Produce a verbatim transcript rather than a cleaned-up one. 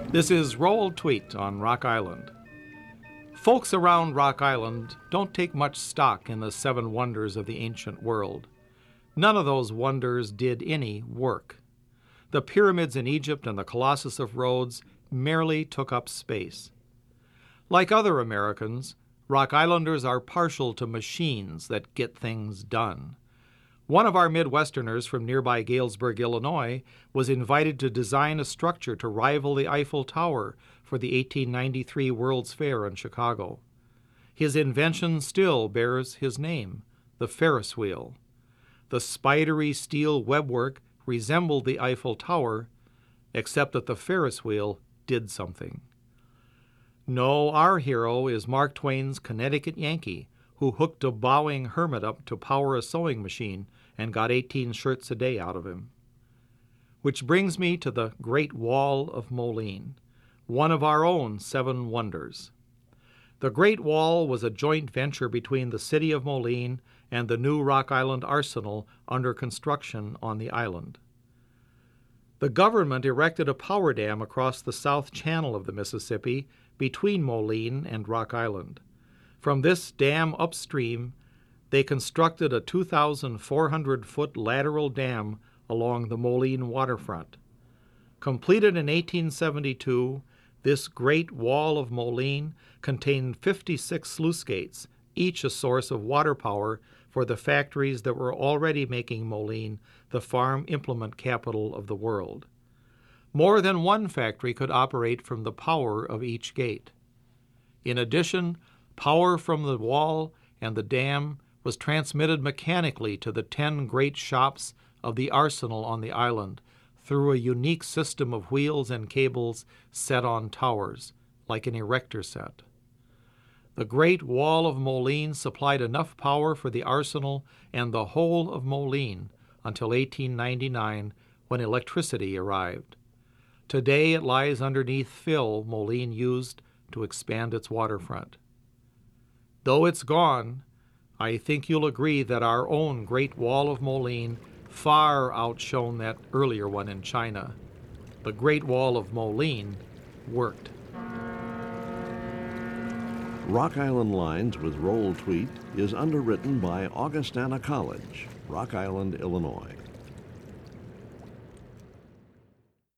This is Roll Tweet on Rock Island. Folks around Rock Island don't take much stock in the seven wonders of the ancient world. None of those wonders did any work. The pyramids in Egypt and the Colossus of Rhodes merely took up space. Like other Americans, Rock Islanders are partial to machines that get things done. One of our Midwesterners from nearby Galesburg, Illinois, was invited to design a structure to rival the Eiffel Tower for the eighteen ninety-three World's Fair in Chicago. His invention still bears his name, the Ferris wheel. The spidery steel webwork resembled the Eiffel Tower, except that the Ferris wheel did something. No, our hero is Mark Twain's Connecticut Yankee, who hooked a bowing hermit up to power a sewing machine and got eighteen shirts a day out of him. Which brings me to the Great Wall of Moline, one of our own seven wonders. The Great Wall was a joint venture between the city of Moline and the new Rock Island Arsenal under construction on the island. The government erected a power dam across the south channel of the Mississippi between Moline and Rock Island. From this dam upstream, they constructed a two thousand four hundred foot lateral dam along the Moline waterfront. Completed in eighteen seventy-two, this Great Wall of Moline contained fifty-six sluice gates, each a source of water power for the factories that were already making Moline the farm implement capital of the world. More than one factory could operate from the power of each gate. In addition, power from the wall and the dam was transmitted mechanically to the ten great shops of the arsenal on the island through a unique system of wheels and cables set on towers, like an erector set. The Great Wall of Moline supplied enough power for the arsenal and the whole of Moline until eighteen ninety-nine, when electricity arrived. Today it lies underneath fill Moline used to expand its waterfront. Though it's gone, I think you'll agree that our own Great Wall of Moline far outshone that earlier one in China. The Great Wall of Moline worked. Rock Island Lines with Roll Tweet is underwritten by Augustana College, Rock Island, Illinois.